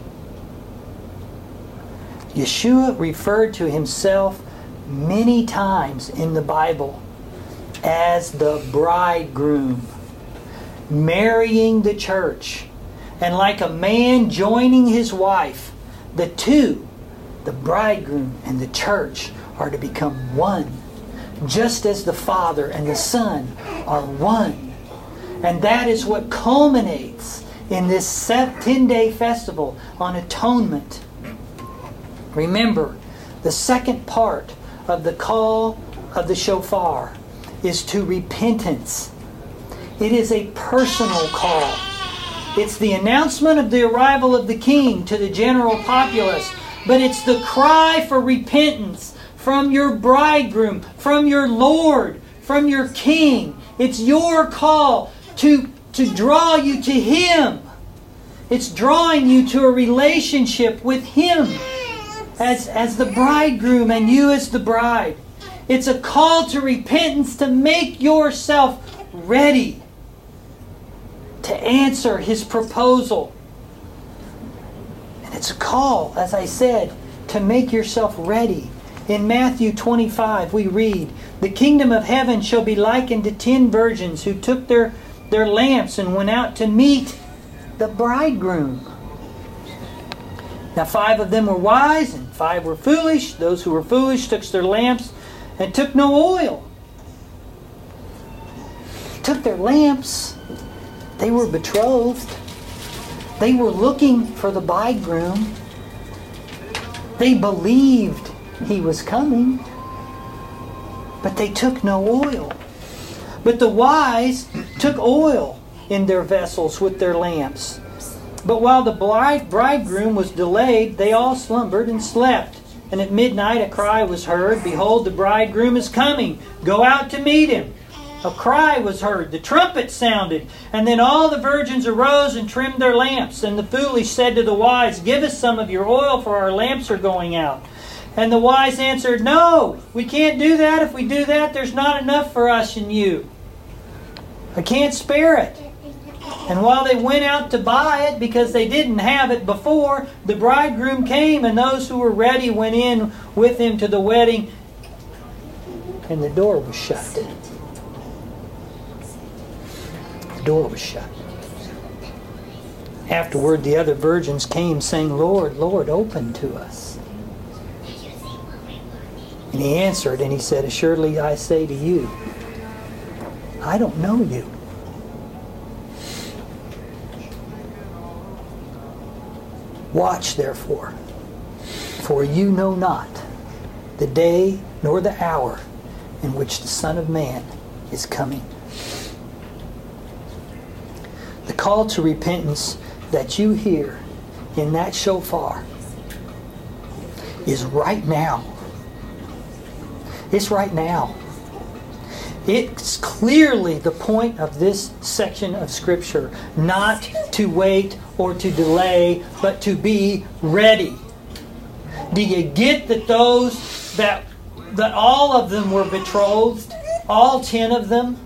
Yeshua referred to himself many times in the Bible as the bridegroom, marrying the church. And like a man joining his wife, the two, the bridegroom and the church, are to become one, just as the Father and the Son are one. And that is what culminates in this 10-day festival on atonement. Remember, the second part of the call of the shofar is to repentance. It is a personal call. It's the announcement of the arrival of the King to the general populace, but it's the cry for repentance from your bridegroom, from your Lord, from your King. It's your call to draw you to Him. It's drawing you to a relationship with Him as the bridegroom and you as the bride. It's a call to repentance to make yourself ready to answer His proposal. And it's a call, as I said, to make yourself ready. In Matthew 25 we read, "The kingdom of heaven shall be likened to 10 virgins who took their lamps and went out to meet the bridegroom. Now 5 of them were wise and 5 were foolish. Those who were foolish took their lamps and took no oil." Took their lamps. They were betrothed. They were looking for the bridegroom. They believed he was coming. But they took no oil. But the wise took oil in their vessels with their lamps. But while the bridegroom was delayed, they all slumbered and slept. And at midnight a cry was heard, "Behold, the bridegroom is coming. Go out to meet him." A cry was heard. The trumpet sounded. And then all the virgins arose and trimmed their lamps. And the foolish said to the wise, "Give us some of your oil, for our lamps are going out." And the wise answered, "No, we can't do that. If we do that, there's not enough for us and you. I can't spare it." And while they went out to buy it, because they didn't have it before, the bridegroom came, and those who were ready went in with him to the wedding, and the door was shut. The door was shut. Afterward, the other virgins came, saying, "Lord, Lord, open to us." And he answered, and he said, "Assuredly I say to you, I don't know you." Watch therefore, for you know not the day nor the hour in which the Son of Man is coming. The call to repentance that you hear in that shofar is right now. It's right now. It's clearly the point of this section of Scripture, not to wait or to delay, but to be ready. Do you get that that all of them were betrothed? All 10 of them?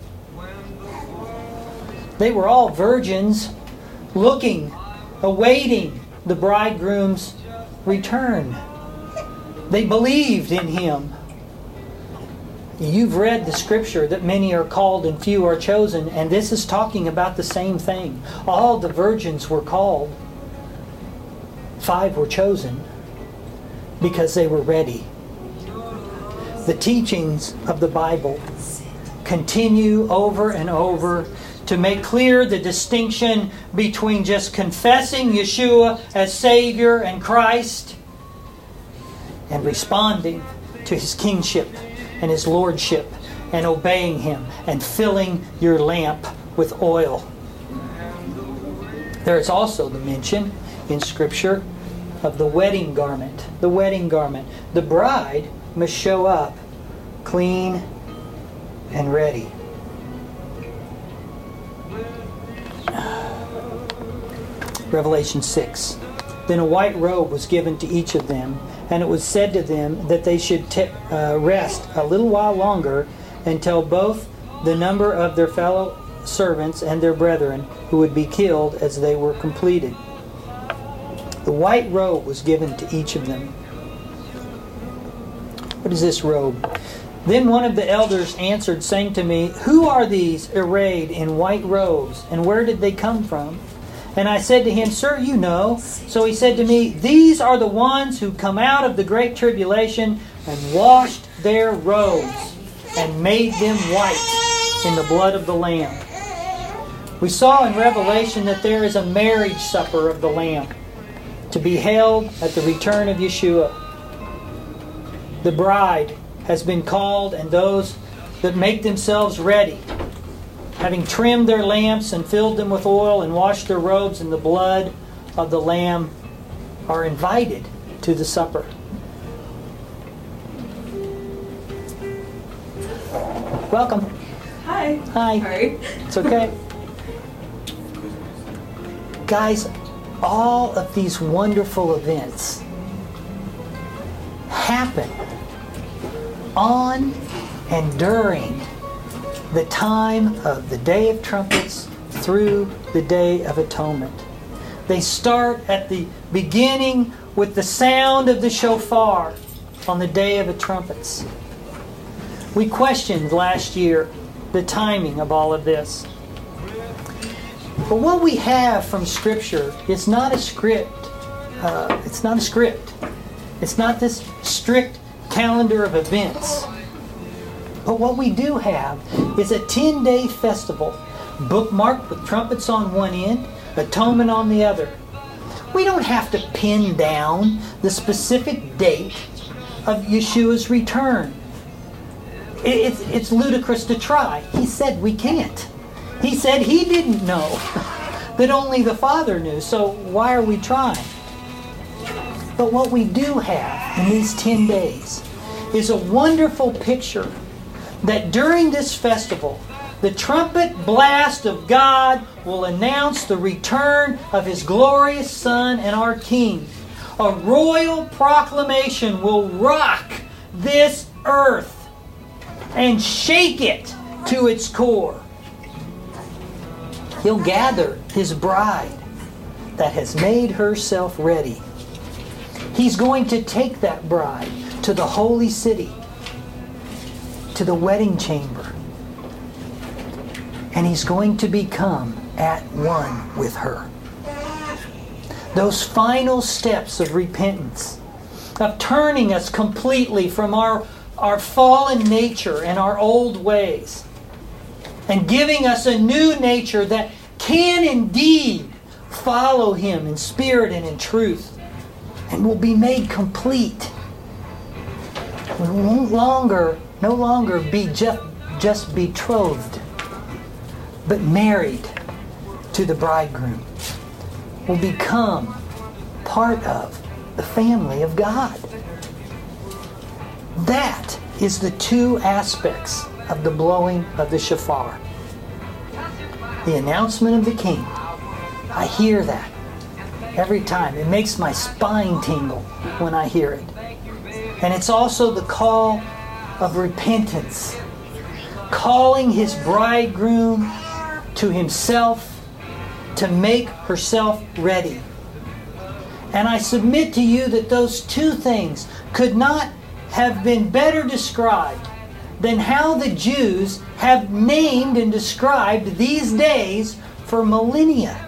They were all virgins looking, awaiting the bridegroom's return. They believed in Him. You've read the Scripture that many are called and few are chosen, and this is talking about the same thing. All the virgins were called. 5 were chosen because they were ready. The teachings of the Bible continue over and over to make clear the distinction between just confessing Yeshua as Savior and Christ and responding to His kingship and His lordship and obeying Him and filling your lamp with oil. There is also the mention in Scripture of the wedding garment. The wedding garment. The bride must show up clean and ready. Revelation 6. Then a white robe was given to each of them, and it was said to them that they should rest a little while longer until both the number of their fellow servants and their brethren who would be killed as they were completed. The white robe was given to each of them. What is this robe? Then one of the elders answered, saying to me, Who are these arrayed in white robes, and where did they come from? And I said to him, Sir, you know. So he said to me, These are the ones who come out of the great tribulation and washed their robes and made them white in the blood of the Lamb. We saw in Revelation that there is a marriage supper of the Lamb to be held at the return of Yeshua. The bride has been called, and those that make themselves ready, having trimmed their lamps and filled them with oil and washed their robes in the blood of the Lamb, are invited to the supper. Welcome.
Hi.
Hi.
Sorry.
It's okay. Guys, all of these wonderful events happen on and during the time of the Day of Trumpets through the Day of Atonement. They start at the beginning with the sound of the shofar on the Day of the Trumpets. We questioned last year the timing of all of this. But what we have from Scripture is not a script. It's not a script. It's not this strict calendar of events. But what we do have is a 10-day festival, bookmarked with trumpets on one end, atonement on the other. We don't have to pin down the specific date of Yeshua's return. It's ludicrous to try. He said we can't. He said He didn't know, that only the Father knew, so why are we trying? But what we do have in these 10 days is a wonderful picture that during this festival, the trumpet blast of God will announce the return of His glorious Son and our King. A royal proclamation will rock this earth and shake it to its core. He'll gather His bride that has made herself ready. He's going to take that bride to the holy city, to the wedding chamber, and He's going to become at one with her. Those final steps of repentance, of turning us completely from our fallen nature and our old ways, and giving us a new nature that can indeed follow Him in spirit and in truth, and will be made complete. We won't no longer be just betrothed, but married to the bridegroom. Will become part of the family of God. That is the two aspects of the blowing of the shofar. The announcement of the King. I hear that every time. It makes my spine tingle when I hear it. And it's also the call of repentance. Calling His bridegroom to Himself to make herself ready. And I submit to you that those two things could not have been better described than how the Jews have named and described these days for millennia.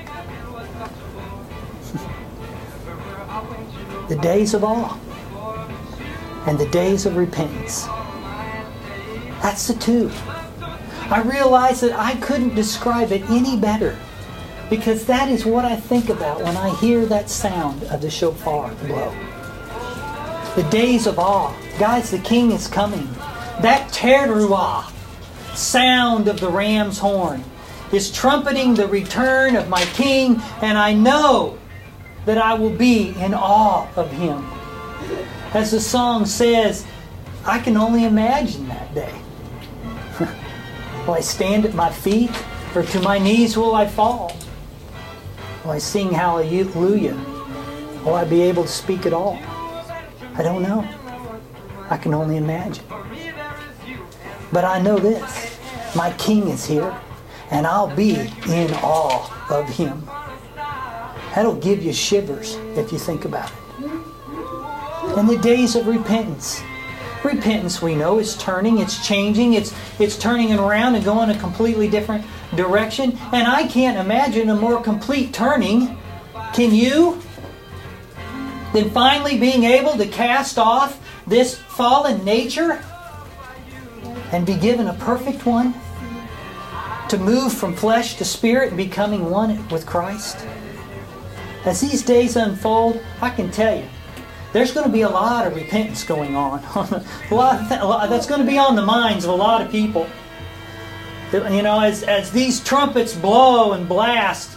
The days of awe and the days of repentance. That's the two. I realize that I couldn't describe it any better, because that is what I think about when I hear that sound of the shofar blow. The days of awe. Guys, the King is coming. That teruah, sound of the ram's horn, is trumpeting the return of my King, and I know that I will be in awe of Him. As the song says, I can only imagine that day. Will I stand at my feet, or to my knees will I fall? Will I sing hallelujah? Will I be able to speak at all? I don't know. I can only imagine. But I know this. My King is here, and I'll be in awe of Him. That'll give you shivers if you think about it. In the days of repentance. Repentance, we know, is turning, it's changing, it's turning it around and going a completely different direction. And I can't imagine a more complete turning, can you? Than finally being able to cast off this fallen nature and be given a perfect one. To move from flesh to spirit and becoming one with Christ. As these days unfold, I can tell you, there's going to be a lot of repentance going on. That's going to be on the minds of a lot of people. You know, as these trumpets blow and blast,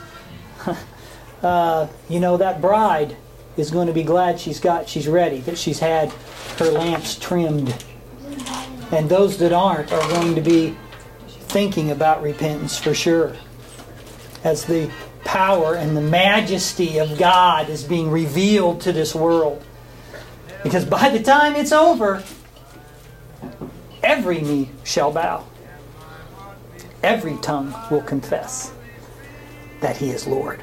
that bride is going to be glad she's ready, that she's had her lamps trimmed. And those that aren't are going to be thinking about repentance for sure. As the power and the majesty of God is being revealed to this world. Because by the time it's over, every knee shall bow. Every tongue will confess that He is Lord.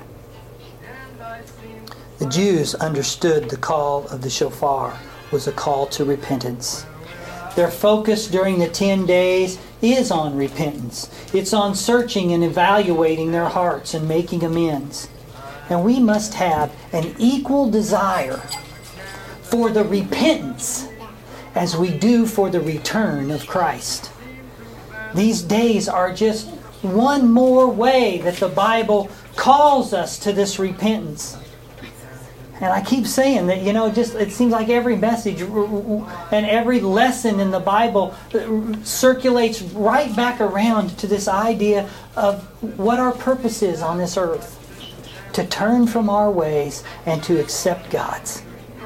The Jews understood the call of the shofar was a call to repentance. Their focus during the 10 days is on repentance. It's on searching and evaluating their hearts and making amends. And we must have an equal desire for the repentance as we do for the return of Christ. These days are just one more way that the Bible calls us to this repentance. And I keep saying that, it seems like every message and every lesson in the Bible circulates right back around to this idea of what our purpose is on this earth. To turn from our ways and to accept God's.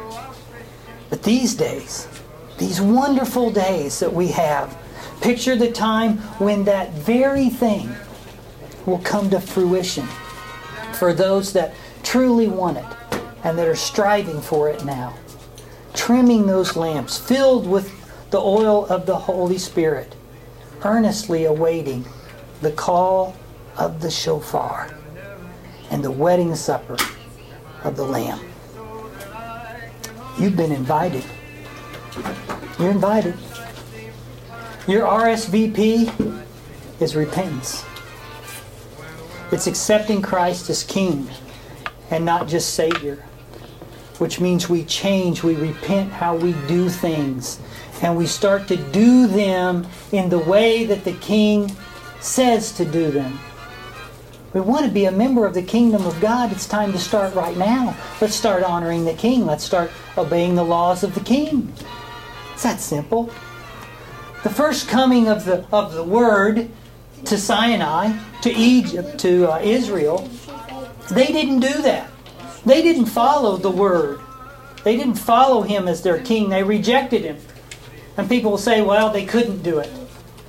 But these days, these wonderful days that we have, picture the time when that very thing will come to fruition for those that truly want it and that are striving for it now. Trimming those lamps, filled with the oil of the Holy Spirit, earnestly awaiting the call of the shofar and the wedding supper of the Lamb. You've been invited. You're invited. Your RSVP is repentance. It's accepting Christ as King and not just Savior. Which means we change, we repent how we do things. And we start to do them in the way that the King says to do them. We want to be a member of the kingdom of God. It's time to start right now. Let's start honoring the King. Let's start obeying the laws of the King. It's that simple. The first coming of the Word to Sinai, to Egypt, to Israel, they didn't do that. They didn't follow the Word. They didn't follow Him as their King. They rejected Him. And people will say, well, they couldn't do it.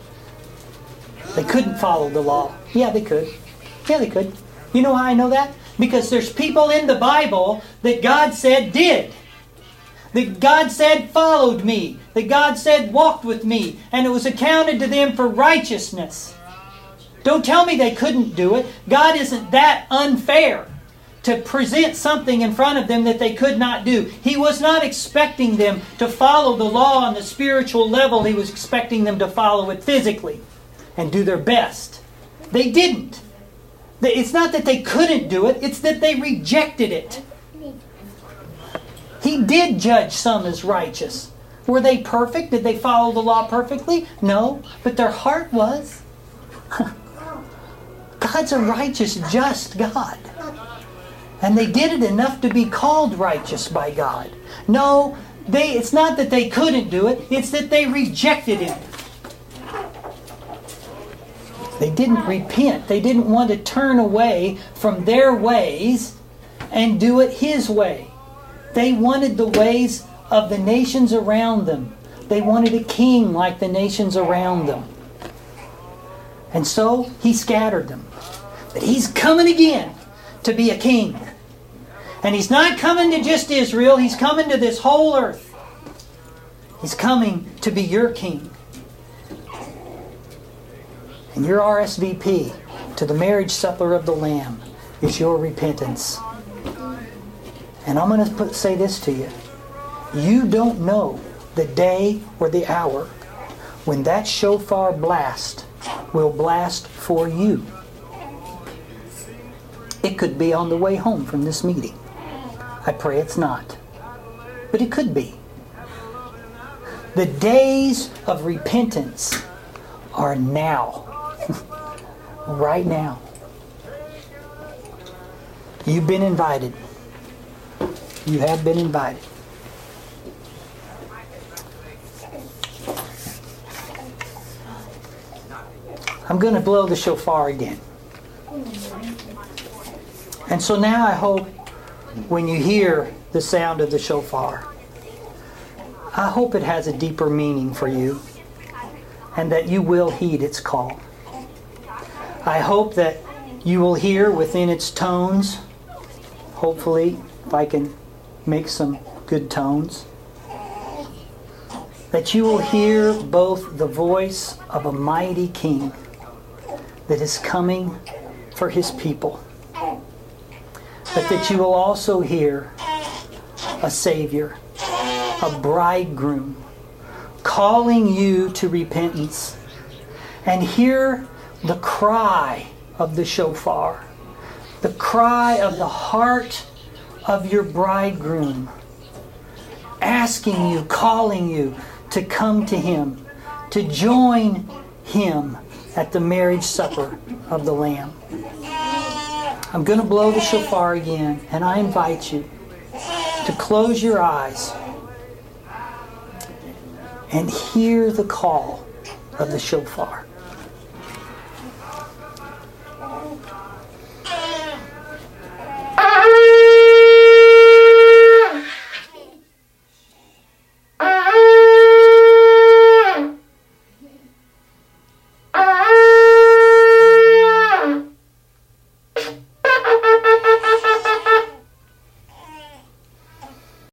They couldn't follow the law. Yeah, they could. Yeah, they could. You know how I know that? Because there's people in the Bible that God said did. That God said followed me. That God said walked with me. And it was accounted to them for righteousness. Don't tell me they couldn't do it. God isn't that unfair to present something in front of them that they could not do. He was not expecting them to follow the law on the spiritual level. He was expecting them to follow it physically and do their best. They didn't. It's not that they couldn't do it, it's that they rejected it. He did judge some as righteous. Were they perfect? Did they follow the law perfectly? No, but their heart was. God's a righteous, just God. And they did it enough to be called righteous by God. No, it's not that they couldn't do it, it's that they rejected Him. They didn't repent. They didn't want to turn away from their ways and do it His way. They wanted the ways of the nations around them. They wanted a king like the nations around them. And so He scattered them. But He's coming again to be a king. And He's not coming to just Israel. He's coming to this whole earth. He's coming to be your king. And your RSVP to the marriage supper of the Lamb is your repentance. And I'm going to say this to you. You don't know the day or the hour when that shofar blast will blast for you. It could be on the way home from this meeting. I pray it's not. But it could be. The days of repentance are now. Right now. You've been invited. You have been invited. I'm going to blow the shofar again. And so now I hope when you hear the sound of the shofar, I hope it has a deeper meaning for you and that you will heed its call. I hope that you will hear within its tones, hopefully, if I can make some good tones, that you will hear both the voice of a mighty king that is coming for his people, but that you will also hear a Savior, a bridegroom, calling you to repentance, and hear the cry of the shofar, the cry of the heart of your bridegroom, asking you, calling you to come to him, to join him at the marriage supper of the Lamb. I'm going to blow the shofar again, and I invite you to close your eyes and hear the call of the shofar.